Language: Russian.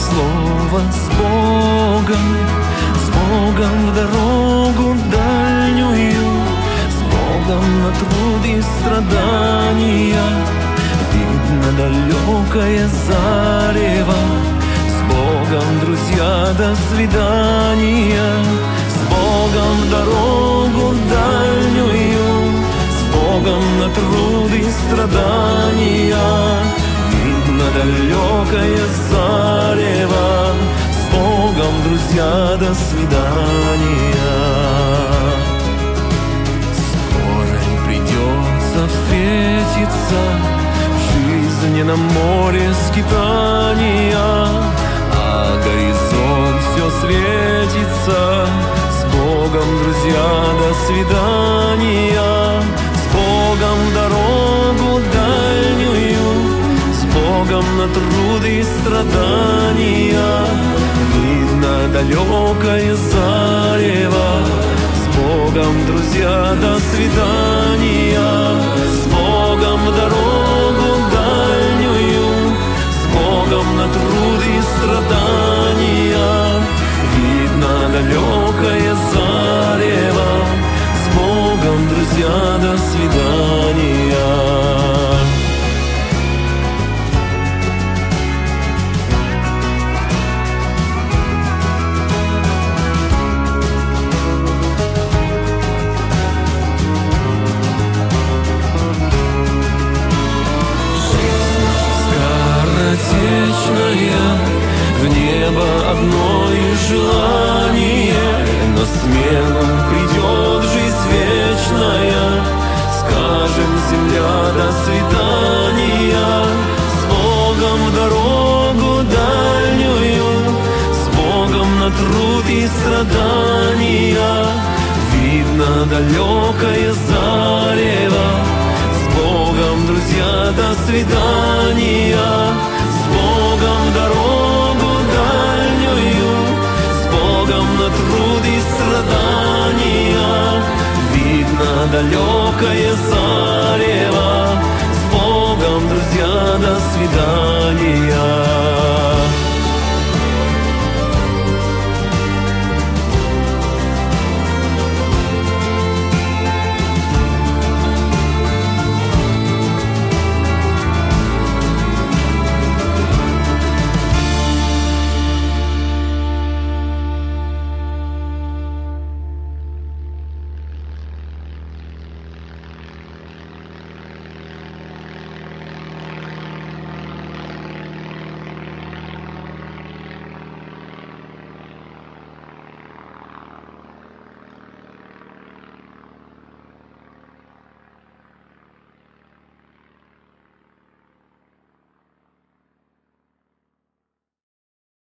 слово с Богом в дорогу дальнюю, с Богом на труд и страдания. Видно далекое зарево, с Богом, друзья, до свидания. С Богом в дорогу дальнюю, с Богом на труд и страдания. Видно далекое зарево, с Богом, друзья, до свидания. Скоро не придется встретиться в жизненном море скитания, а горизонт все светится. С Богом, друзья, до свидания. С Богом в дорогу дальнюю, с Богом на труд и страдания. Видно далекое зарево, с Богом, друзья, до свидания. С Богом в дорогу дальнюю, с Богом на труд и страдания. Видно далекое зарево, с Богом, друзья, до свидания. В небо одно и желание, на смену придет жизнь вечная. Скажем, земля, до свидания. С Богом в дорогу дальнюю, с Богом на труд и страдания. Видно далекое зарево, с Богом, друзья, до свидания. С Богом в дорогу дальнюю, с Богом на труд и страдания. Видно далекое зарево,